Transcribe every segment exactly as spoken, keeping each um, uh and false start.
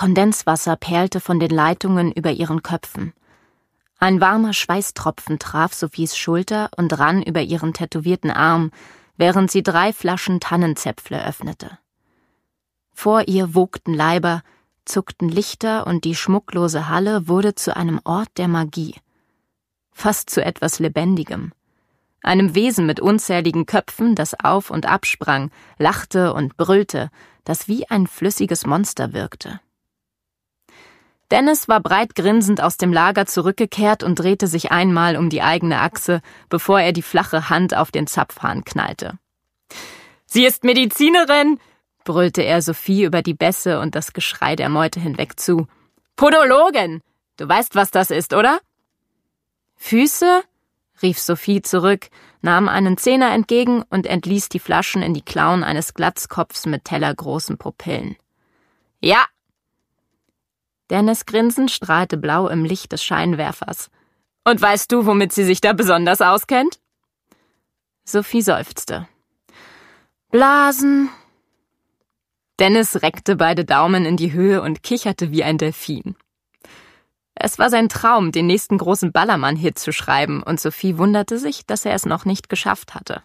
Kondenswasser perlte von den Leitungen über ihren Köpfen. Ein warmer Schweißtropfen traf Sophies Schulter und rann über ihren tätowierten Arm, während sie drei Flaschen Tannenzäpfle öffnete. Vor ihr wogten Leiber, zuckten Lichter und die schmucklose Halle wurde zu einem Ort der Magie. Fast zu etwas Lebendigem. Einem Wesen mit unzähligen Köpfen, das auf und absprang, lachte und brüllte, das wie ein flüssiges Monster wirkte. Dennis war breit grinsend aus dem Lager zurückgekehrt und drehte sich einmal um die eigene Achse, bevor er die flache Hand auf den Zapfhahn knallte. »Sie ist Medizinerin«, brüllte er Sophie über die Bässe und das Geschrei der Meute hinweg zu. »Podologin! Du weißt, was das ist, oder?« »Füße?« rief Sophie zurück, nahm einen Zehner entgegen und entließ die Flaschen in die Klauen eines Glatzkopfs mit tellergroßen Pupillen. »Ja!« Dennis' Grinsen strahlte blau im Licht des Scheinwerfers. »Und weißt du, womit sie sich da besonders auskennt?« Sophie seufzte. »Blasen.« Dennis reckte beide Daumen in die Höhe und kicherte wie ein Delfin. Es war sein Traum, den nächsten großen Ballermann-Hit zu schreiben, und Sophie wunderte sich, dass er es noch nicht geschafft hatte.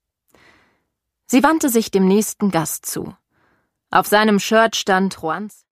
Sie wandte sich dem nächsten Gast zu. Auf seinem Shirt stand Juans